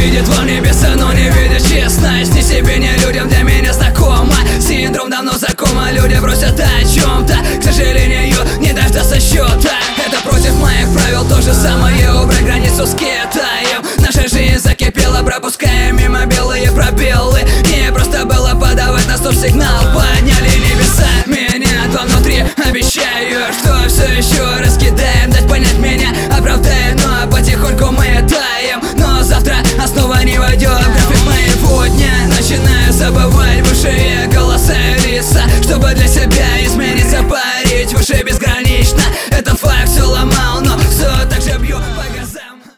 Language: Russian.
видит вон небеса, но не видит честность. Ни себе, ни людям для меня знакомо. Синдром давно знакомо, люди просят о чем-то, к сожалению, не дождаться счета. Это против моих правил, то же самое, убрать границу с кем.